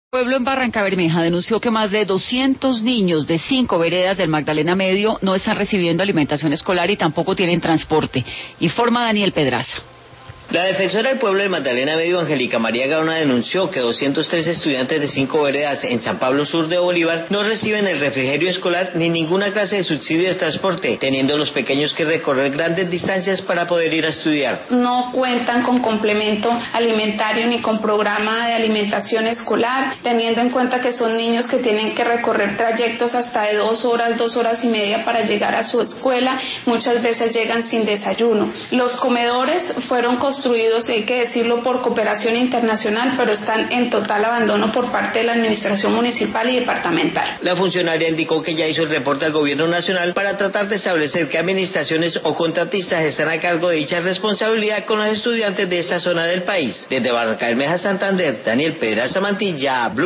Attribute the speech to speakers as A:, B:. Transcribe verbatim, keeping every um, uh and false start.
A: Pueblo en Barrancabermeja denunció que más de doscientos niños de cinco veredas del Magdalena Medio no están recibiendo alimentación escolar y tampoco tienen transporte. Informa Daniel Pedraza.
B: La defensora del pueblo de Magdalena Medio, Angélica María Gaona, denunció que doscientos tres estudiantes de cinco veredas en San Pablo Sur de Bolívar no reciben el refrigerio escolar ni ninguna clase de subsidio de transporte, teniendo los pequeños que recorrer grandes distancias para poder ir a estudiar.
C: No cuentan con complemento alimentario ni con programa de alimentación escolar, teniendo en cuenta que son niños que tienen que recorrer trayectos hasta de dos horas, dos horas y media para llegar a su escuela. Muchas veces llegan sin desayuno. Los comedores fueron construidos construidos, hay que decirlo, por cooperación internacional, pero están en total abandono por parte de la administración municipal y departamental.
B: La funcionaria indicó que ya hizo el reporte al gobierno nacional para tratar de establecer qué administraciones o contratistas están a cargo de dicha responsabilidad con los estudiantes de esta zona del país. Desde Barrancabermeja, Santander, Daniel Pedraza Mantilla, Blue.